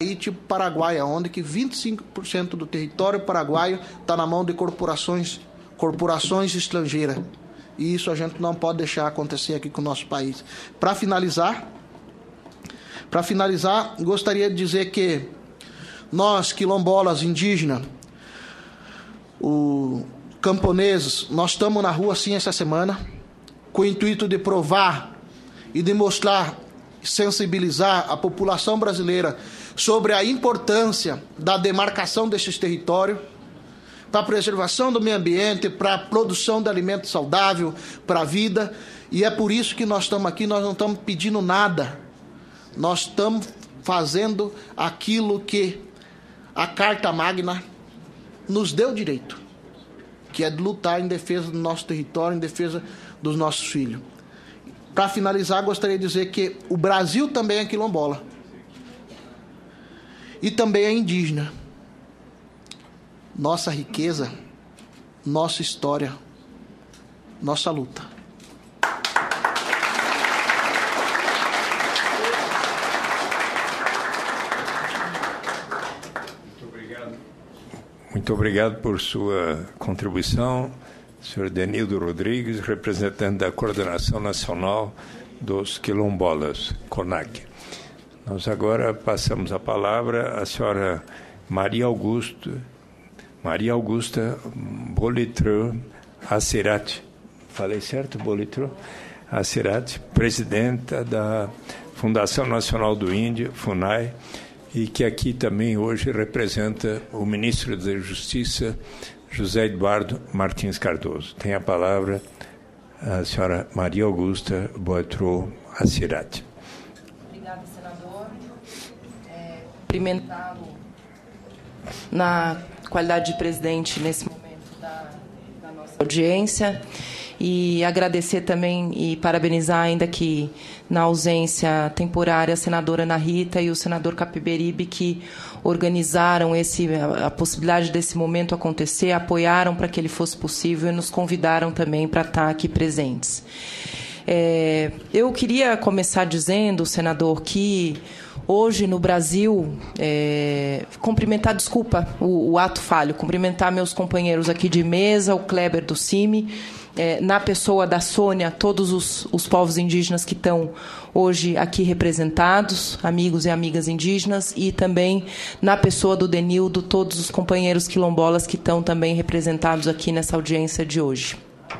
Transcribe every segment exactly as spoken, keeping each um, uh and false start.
tipo Paraguai, onde que vinte e cinco por cento do território paraguaio está na mão de corporações, corporações estrangeiras. E isso a gente não pode deixar acontecer aqui com o nosso país. Para finalizar, para finalizar, gostaria de dizer que nós, quilombolas, indígenas, os camponeses, nós estamos na rua sim essa semana, com o intuito de provar e de mostrar, sensibilizar a população brasileira sobre a importância da demarcação desses territórios, para a preservação do meio ambiente, para a produção de alimento saudável, para a vida. E é por isso que nós estamos aqui, nós não estamos pedindo nada. Nós estamos fazendo aquilo que a Carta Magna nos deu direito, que é de lutar em defesa do nosso território, em defesa dos nossos filhos. Para finalizar, gostaria de dizer que o Brasil também é quilombola. E também é indígena. Nossa riqueza, nossa história, nossa luta. Muito obrigado. Muito obrigado por sua contribuição, senhor Denildo Rodrigues, representante da Coordenação Nacional dos Quilombolas, CONAQ. Nós agora passamos a palavra à senhora Maria Augusta, Maria Augusta Bolitreu Assirati. Falei certo, Bolitreu? Assirati, presidenta da Fundação Nacional do Índio, FUNAI, e que aqui também hoje representa o ministro da Justiça, José Eduardo Martins Cardoso. Tem a palavra a senhora Maria Augusta Bolitreu Assirati. Obrigada, senador. É, cumprimentá-lo na qualidade de presidente nesse momento da, da nossa audiência e agradecer também e parabenizar, ainda que na ausência temporária, a senadora Ana Rita e o senador Capiberibe, que organizaram esse, a, a possibilidade desse momento acontecer, apoiaram para que ele fosse possível e nos convidaram também para estar aqui presentes. É, eu queria começar dizendo, senador, que hoje no Brasil, é, cumprimentar, desculpa o, o ato falho, cumprimentar meus companheiros aqui de mesa, o Kleber do CIMI, é, na pessoa da Sônia, todos os, os povos indígenas que estão hoje aqui representados, amigos e amigas indígenas, e também na pessoa do Denildo, todos os companheiros quilombolas que estão também representados aqui nessa audiência de hoje.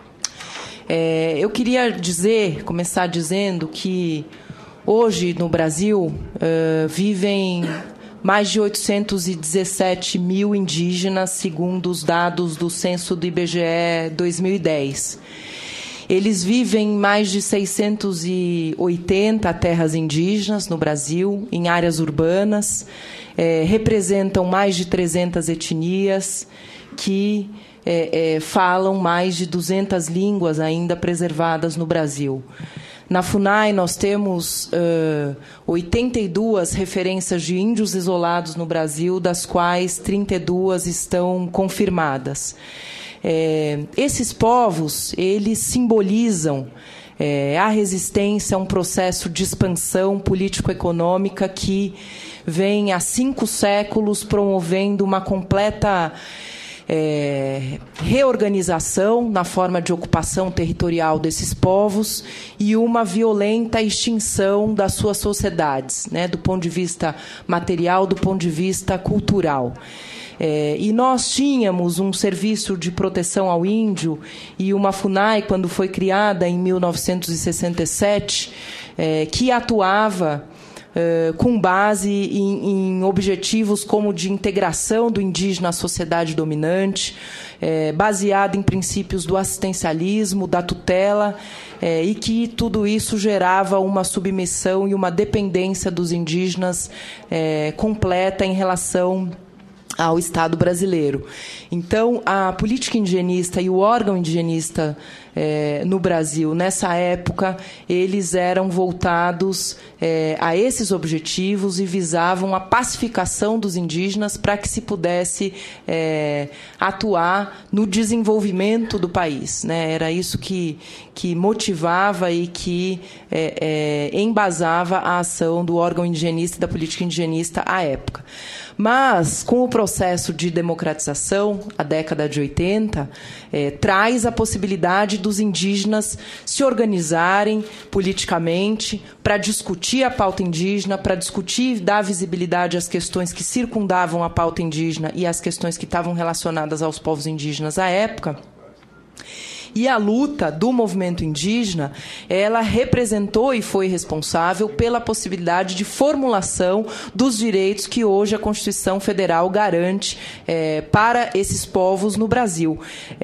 É, eu queria dizer, começar dizendo que hoje no Brasil uh, vivem mais de oitocentos e dezessete mil indígenas, segundo os dados do censo do I B G E dois mil e dez. Eles vivem em mais de seiscentas e oitenta terras indígenas no Brasil, em áreas urbanas, eh, representam mais de trezentas etnias que É, é, falam mais de duzentas línguas ainda preservadas no Brasil. Na FUNAI, nós temos uh, oitenta e duas referências de índios isolados no Brasil, das quais trinta e duas estão confirmadas. É, esses povos, eles simbolizam é, a resistência a um processo de expansão político-econômica que vem há cinco séculos promovendo uma completa É, reorganização na forma de ocupação territorial desses povos e uma violenta extinção das suas sociedades, né, do ponto de vista material, do ponto de vista cultural. É, e nós tínhamos um serviço de proteção ao índio e uma FUNAI, quando foi criada em mil novecentos e sessenta e sete, é, que atuava Uh, com base em, em objetivos como de integração do indígena à sociedade dominante, eh, baseado em princípios do assistencialismo, da tutela, eh, e que tudo isso gerava uma submissão e uma dependência dos indígenas eh, completa em relação ao Estado brasileiro. Então, a política indigenista e o órgão indigenista é, no Brasil. Nessa época, eles eram voltados é, a esses objetivos e visavam a pacificação dos indígenas para que se pudesse é, atuar no desenvolvimento do país, né? Era isso que, que motivava e que é, é, embasava a ação do órgão indigenista e da política indigenista à época. Mas, com o processo de democratização, a década de oitenta, eh, traz a possibilidade dos indígenas se organizarem politicamente para discutir a pauta indígena, para discutir e dar visibilidade às questões que circundavam a pauta indígena e às questões que estavam relacionadas aos povos indígenas à época. E a luta do movimento indígena, ela representou e foi responsável pela possibilidade de formulação dos direitos que hoje a Constituição Federal garante é, para esses povos no Brasil.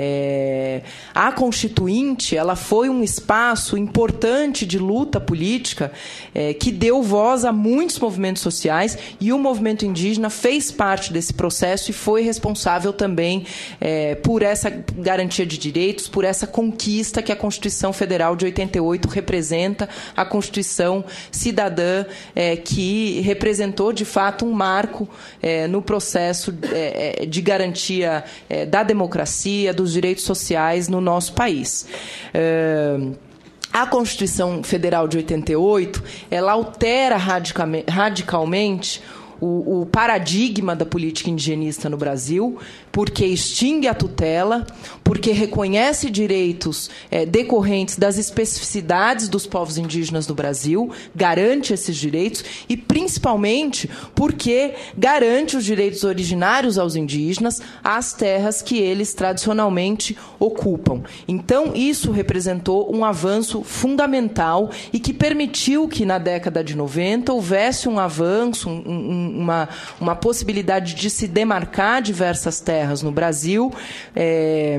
É, a Constituinte, ela foi um espaço importante de luta política é, que deu voz a muitos movimentos sociais, e o movimento indígena fez parte desse processo e foi responsável também é, por essa garantia de direitos, por essa essa conquista que a Constituição Federal de oitenta e oito representa, a Constituição cidadã, é, que representou, de fato, um marco é, no processo é, de garantia é, da democracia, dos direitos sociais no nosso país. É, A Constituição Federal de oitenta e oito, ela altera radicalmente o, o paradigma da política indigenista no Brasil, porque extingue a tutela, porque reconhece direitos é, decorrentes das especificidades dos povos indígenas do Brasil, garante esses direitos, e principalmente porque garante os direitos originários aos indígenas, às terras que eles tradicionalmente ocupam. Então, isso representou um avanço fundamental e que permitiu que, na década de noventa, houvesse um avanço, um, um, uma, uma possibilidade de se demarcar diversas terras no Brasil, é,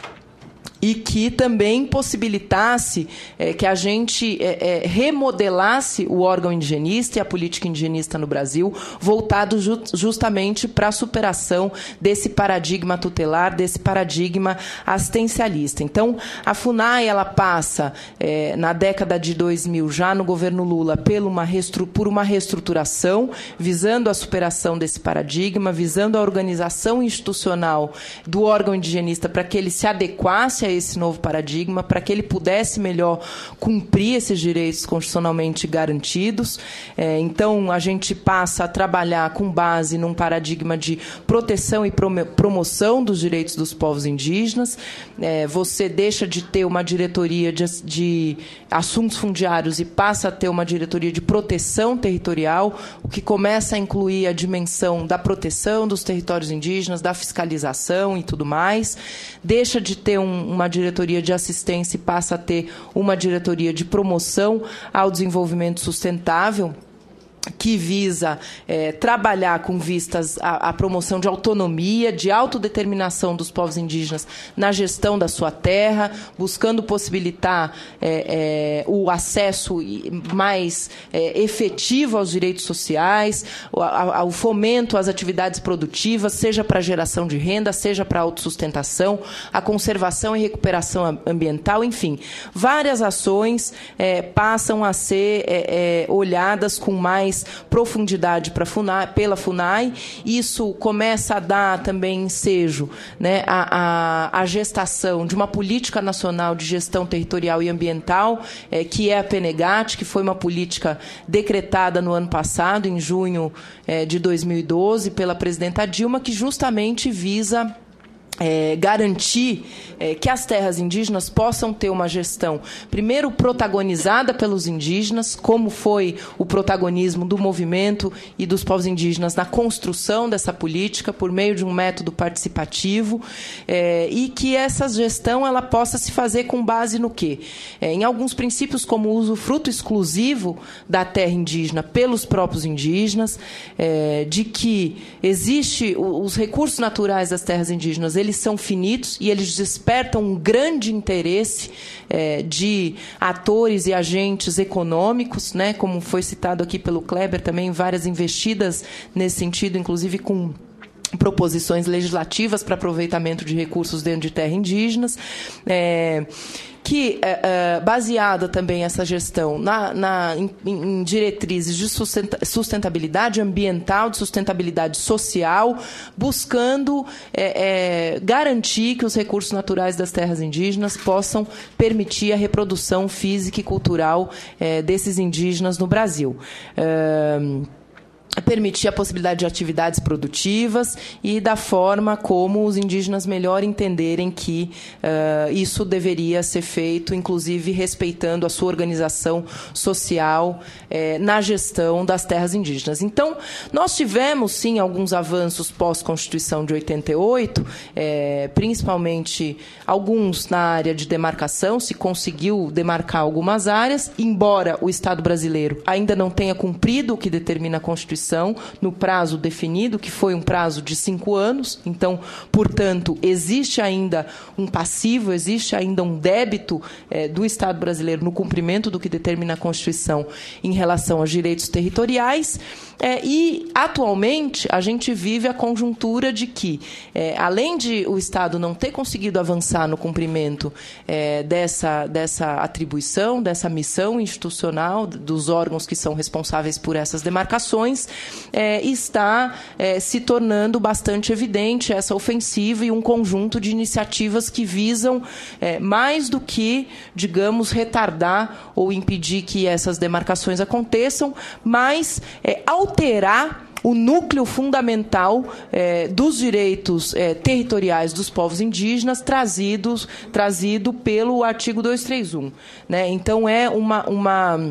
e que também possibilitasse é, que a gente é, é, remodelasse o órgão indigenista e a política indigenista no Brasil, voltado ju justamente para a superação desse paradigma tutelar, desse paradigma assistencialista. Então, a FUNAI, ela passa, é, na década de dois mil, já no governo Lula, por uma, por uma reestruturação, visando a superação desse paradigma, visando a organização institucional do órgão indigenista para que ele se adequasse a esse novo paradigma, para que ele pudesse melhor cumprir esses direitos constitucionalmente garantidos. É, então, a gente passa a trabalhar com base num paradigma de proteção e promoção dos direitos dos povos indígenas. É, você deixa de ter uma diretoria de, de assuntos fundiários e passa a ter uma diretoria de proteção territorial, o que começa a incluir a dimensão da proteção dos territórios indígenas, da fiscalização e tudo mais. Deixa de ter um, uma diretoria de assistência e passa a ter uma diretoria de promoção ao desenvolvimento sustentável, que visa é, trabalhar com vistas à, à promoção de autonomia, de autodeterminação dos povos indígenas na gestão da sua terra, buscando possibilitar é, é, o acesso mais é, efetivo aos direitos sociais, ao fomento às atividades produtivas, seja para geração de renda, seja para autossustentação, a conservação e recuperação ambiental, enfim. Várias ações é, passam a ser é, é, olhadas com mais profundidade para FUNAI, pela FUNAI. Isso começa a dar também ensejo, né, a, a, a gestação de uma política nacional de gestão territorial e ambiental, é, que é a PENEGAT, que foi uma política decretada no ano passado, em junho é, de dois mil e doze, pela presidenta Dilma, que justamente visa É, garantir é, que as terras indígenas possam ter uma gestão, primeiro, protagonizada pelos indígenas, como foi o protagonismo do movimento e dos povos indígenas na construção dessa política, por meio de um método participativo, é, e que essa gestão ela possa se fazer com base no quê? É, em alguns princípios, como o usufruto exclusivo da terra indígena pelos próprios indígenas, é, de que existe os recursos naturais das terras indígenas, eles são finitos e eles despertam um grande interesse é, de atores e agentes econômicos, né, como foi citado aqui pelo Kleber, também várias investidas nesse sentido, inclusive com proposições legislativas para aproveitamento de recursos dentro de terras indígenas, é, que, é, é, baseada também essa gestão na, na, em, em diretrizes de sustentabilidade ambiental, de sustentabilidade social, buscando é, é, garantir que os recursos naturais das terras indígenas possam permitir a reprodução física e cultural é, desses indígenas no Brasil. É, permitir a possibilidade de atividades produtivas e da forma como os indígenas melhor entenderem que uh, isso deveria ser feito, inclusive respeitando a sua organização social eh, na gestão das terras indígenas. Então, nós tivemos, sim, alguns avanços pós-Constituição de oitenta e oito, eh, principalmente alguns na área de demarcação, se conseguiu demarcar algumas áreas, embora o Estado brasileiro ainda não tenha cumprido o que determina a Constituição no prazo definido, que foi um prazo de cinco anos. Então, portanto, existe ainda um passivo, existe ainda um débito eh, do Estado brasileiro no cumprimento do que determina a Constituição em relação aos direitos territoriais. É, e, atualmente, a gente vive a conjuntura de que, é, além de o Estado não ter conseguido avançar no cumprimento é, dessa, dessa atribuição, dessa missão institucional dos órgãos que são responsáveis por essas demarcações, é, está é, se tornando bastante evidente essa ofensiva e um conjunto de iniciativas que visam, é, mais do que, digamos, retardar ou impedir que essas demarcações aconteçam, mas é, alterar o núcleo fundamental eh, dos direitos eh, territoriais dos povos indígenas trazidos, trazido pelo artigo duzentos e trinta e um. Né? Então, é uma... uma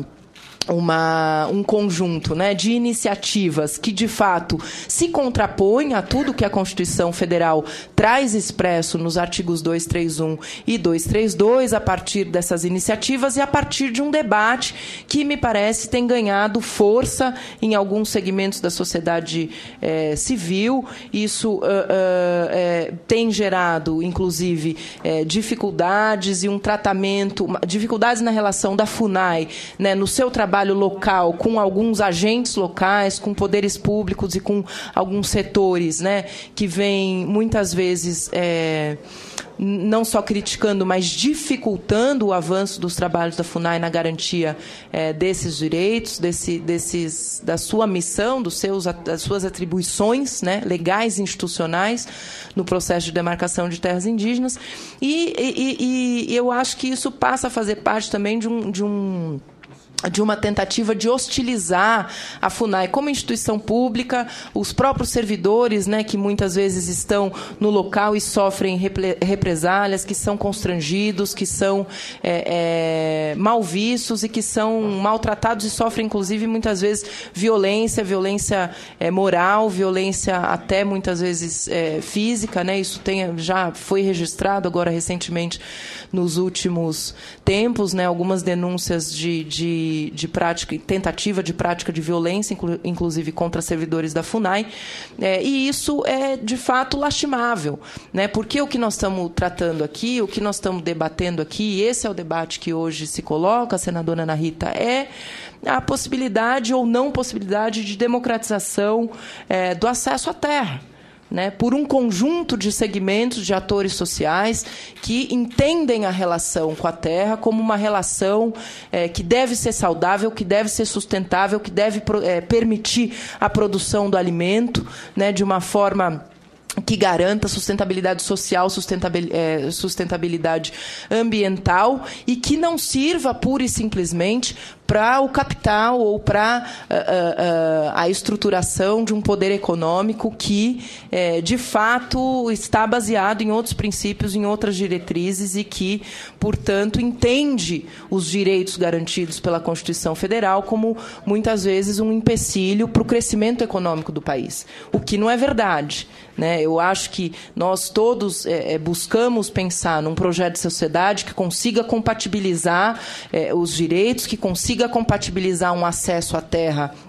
Uma, um conjunto, né, de iniciativas que, de fato, se contrapõem a tudo que a Constituição Federal traz expresso nos artigos duzentos e trinta e um e duzentos e trinta e dois, a partir dessas iniciativas e a partir de um debate que, me parece, tem ganhado força em alguns segmentos da sociedade eh, civil. Isso uh, uh, eh, tem gerado, inclusive, eh, dificuldades e um tratamento, dificuldades na relação da FUNAI, né, no seu trabalho local, com alguns agentes locais, com poderes públicos e com alguns setores, né, que vêm, muitas vezes, é, não só criticando, mas dificultando o avanço dos trabalhos da FUNAI na garantia é, desses direitos, desse, desses, da sua missão, dos seus, das suas atribuições, né, legais e institucionais no processo de demarcação de terras indígenas. E, e, e eu acho que isso passa a fazer parte também de um... De um de uma tentativa de hostilizar a FUNAI como instituição pública, os próprios servidores, né, que muitas vezes estão no local e sofrem represálias, que são constrangidos, que são é, é, mal vistos e que são maltratados e sofrem, inclusive, muitas vezes, violência, violência é, moral, violência até, muitas vezes, é, física. Né, isso tem, já foi registrado agora, recentemente, nos últimos tempos, né, algumas denúncias de, de de prática, tentativa de prática de violência, inclu, inclusive contra servidores da FUNAI, é, e isso é, de fato, lastimável, né? Porque o que nós estamos tratando aqui, o que nós estamos debatendo aqui, e esse é o debate que hoje se coloca, senadora Ana Rita, é a possibilidade ou não possibilidade de democratização é, do acesso à terra. Né, por um conjunto de segmentos de atores sociais que entendem a relação com a terra como uma relação é, que deve ser saudável, que deve ser sustentável, que deve é, permitir a produção do alimento, né, de uma forma que garanta sustentabilidade social, sustentabilidade, sustentabilidade ambiental e que não sirva pura e simplesmente para o capital ou para uh, uh, uh, a estruturação de um poder econômico que, eh, de fato, está baseado em outros princípios, em outras diretrizes e que, portanto, entende os direitos garantidos pela Constituição Federal como, muitas vezes, um empecilho para o crescimento econômico do país, o que não é verdade. Né? Eu acho que nós todos eh, buscamos pensar num projeto de sociedade que consiga compatibilizar eh, os direitos, que consiga compatibilizar um acesso à terra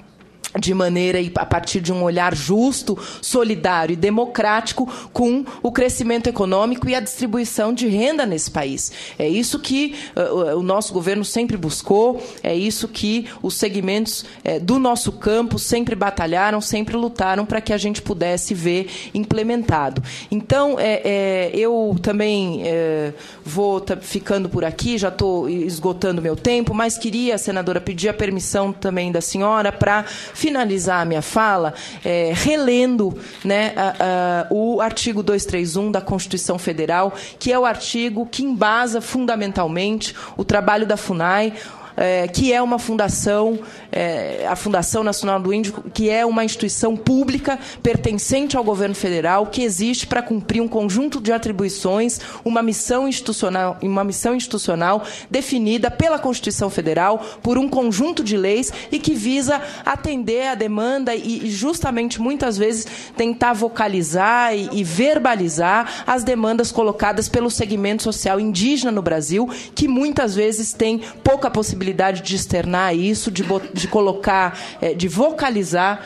de maneira e a partir de um olhar justo, solidário e democrático com o crescimento econômico e a distribuição de renda nesse país. É isso que uh, o nosso governo sempre buscou, é isso que os segmentos uh, do nosso campo sempre batalharam, sempre lutaram para que a gente pudesse ver implementado. Então, é, é, eu também é, vou tá ficando por aqui, já estou esgotando meu tempo, mas queria, senadora, pedir a permissão também da senhora para finalizar a minha fala é, relendo, né, a, a, o artigo duzentos e trinta e um da Constituição Federal, que é o artigo que embasa fundamentalmente o trabalho da FUNAI, É, que é uma fundação, é, a Fundação Nacional do Índio, que é uma instituição pública pertencente ao governo federal, que existe para cumprir um conjunto de atribuições, uma missão institucional, uma missão institucional definida pela Constituição Federal, por um conjunto de leis e que visa atender a demanda e, e justamente, muitas vezes, tentar vocalizar e, e verbalizar as demandas colocadas pelo segmento social indígena no Brasil, que muitas vezes tem pouca possibilidade de externar isso, de, de colocar, de vocalizar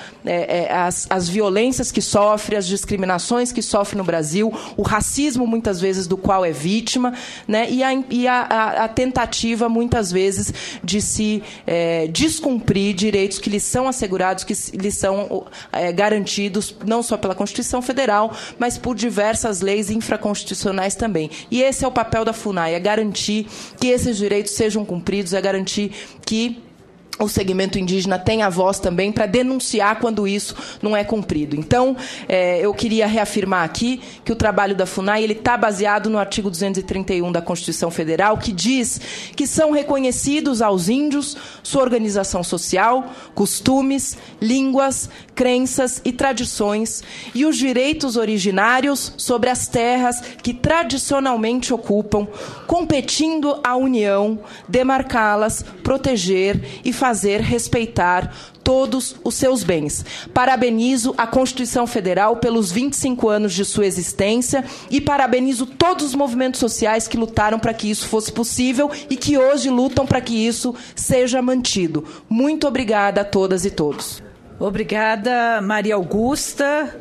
as, as violências que sofre, as discriminações que sofre no Brasil, o racismo, muitas vezes, do qual é vítima, né, e, a, e a, a tentativa, muitas vezes, de se é, descumprir direitos que lhes são assegurados, que lhes são é, garantidos, não só pela Constituição Federal, mas por diversas leis infraconstitucionais também. E esse é o papel da FUNAI, é garantir que esses direitos sejam cumpridos, é garantir que o segmento indígena tem a voz também para denunciar quando isso não é cumprido. Então, é, eu queria reafirmar aqui que o trabalho da FUNAI está baseado no artigo duzentos e trinta e um da Constituição Federal, que diz que são reconhecidos aos índios sua organização social, costumes, línguas, crenças e tradições, e os direitos originários sobre as terras que tradicionalmente ocupam, competindo à União demarcá-las, proteger e fazer respeitar todos os seus bens. Parabenizo a Constituição Federal pelos vinte e cinco anos de sua existência e parabenizo todos os movimentos sociais que lutaram para que isso fosse possível e que hoje lutam para que isso seja mantido. Muito obrigada a todas e todos. Obrigada, Maria Augusta,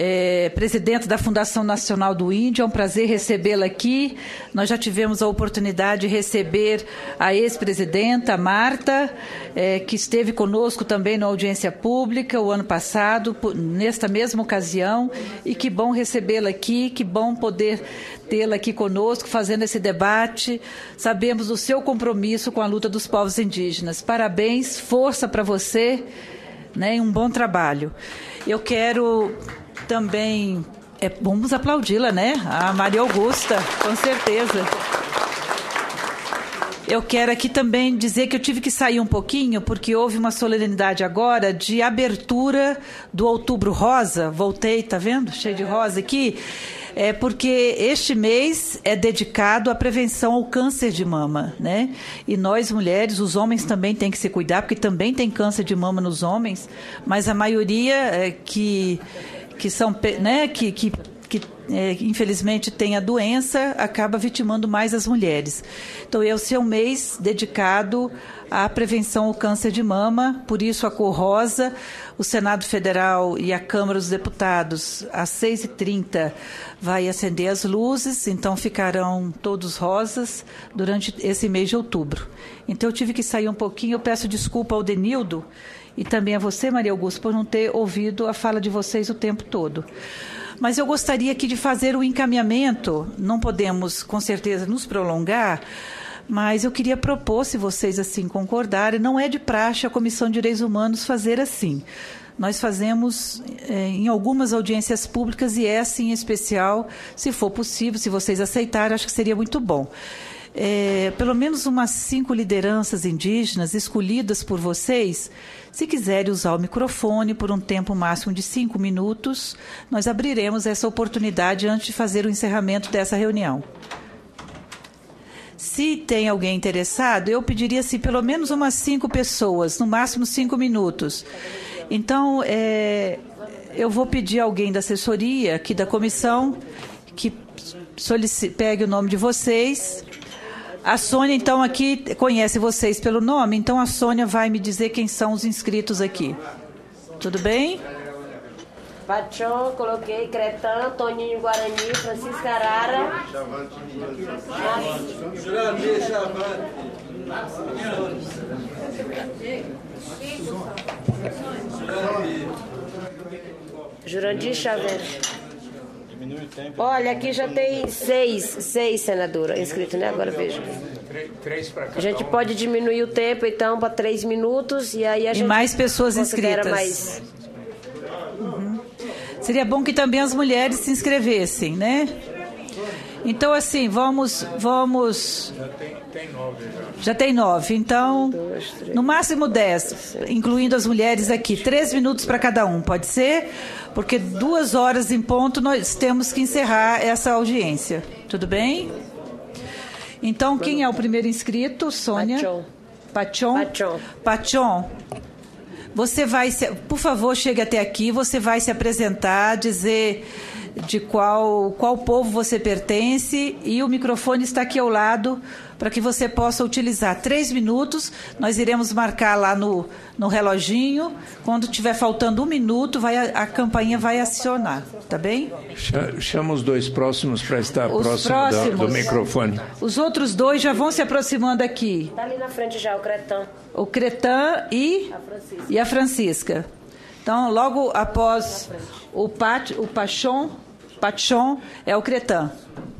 é, presidente da Fundação Nacional do Índio. É um prazer recebê-la aqui. Nós já tivemos a oportunidade de receber a ex-presidenta, Marta, é, que esteve conosco também na audiência pública o ano passado, nesta mesma ocasião, e que bom recebê-la aqui, que bom poder tê-la aqui conosco, fazendo esse debate. Sabemos do seu compromisso com a luta dos povos indígenas. Parabéns, força para você, né, um bom trabalho. Eu quero também... É, vamos aplaudi-la, né? A Maria Augusta, com certeza. Eu quero aqui também dizer que eu tive que sair um pouquinho, porque houve uma solenidade agora de abertura do Outubro Rosa. Voltei, tá vendo? Cheio de rosa aqui. É porque este mês é dedicado à prevenção ao câncer de mama, né? E nós, mulheres, os homens também têm que se cuidar, porque também tem câncer de mama nos homens, mas a maioria é, que, que são, né, que, que, que é, infelizmente tem a doença, acaba vitimando mais as mulheres. Então, esse é um mês dedicado à prevenção ao câncer de mama, por isso a cor rosa. O Senado Federal e a Câmara dos Deputados, às seis e trinta, vai acender as luzes, então ficarão todos rosas durante esse mês de outubro. Então eu tive que sair um pouquinho, eu peço desculpa ao Denildo e também a você, Maria Augusta, por não ter ouvido a fala de vocês o tempo todo. Mas eu gostaria aqui de fazer um encaminhamento, não podemos com certeza nos prolongar, mas eu queria propor, se vocês assim concordarem, não é de praxe a Comissão de Direitos Humanos fazer assim. Nós fazemos é, em algumas audiências públicas e essa em especial, se for possível, se vocês aceitarem, acho que seria muito bom. É, pelo menos umas cinco lideranças indígenas escolhidas por vocês, se quiserem usar o microfone por um tempo máximo de cinco minutos, nós abriremos essa oportunidade antes de fazer o encerramento dessa reunião. Se tem alguém interessado, eu pediria assim, pelo menos umas cinco pessoas, no máximo cinco minutos. Então, é, eu vou pedir a alguém da assessoria, aqui da comissão, que solici- pegue o nome de vocês. A Sônia, então, aqui conhece vocês pelo nome, então a Sônia vai me dizer quem são os inscritos aqui. Tudo bem? Pachon, coloquei Cretã, Toninho Guarani, Francisca Arara. Jurandir Chavante. Jurandir Chavante. Olha, aqui já tem seis, seis senadora inscritos, né? Agora veja. A gente pode diminuir o tempo, então, para três minutos e aí a gente... E mais pessoas inscritas. Mais... Uhum. Seria bom que também as mulheres se inscrevessem, né? Então, assim, vamos... vamos... Já tem, tem nove já. Já tem nove. Então, no máximo dez, incluindo as mulheres aqui. Três minutos para cada um, pode ser? Porque duas horas em ponto nós temos que encerrar essa audiência. Tudo bem? Então, quem é o primeiro inscrito? Sônia? Pachon. Pachon? Pachon. Pachon. Você vai, se, por favor, chegue até aqui, você vai se apresentar, dizer de qual, qual povo você pertence e o microfone está aqui ao lado para que você possa utilizar. Três minutos, nós iremos marcar lá no, no reloginho. Quando tiver faltando um minuto, vai, a, a campainha vai acionar, tá bem? Chama os dois próximos para estar Os próximo próximos, do, do microfone. Os outros dois já vão se aproximando aqui. Está ali na frente já, o Cretã. O Cretã e a Francisca. E a Francisca. Então, logo após o, Pat, o Pachon, Pachon é o Cretã.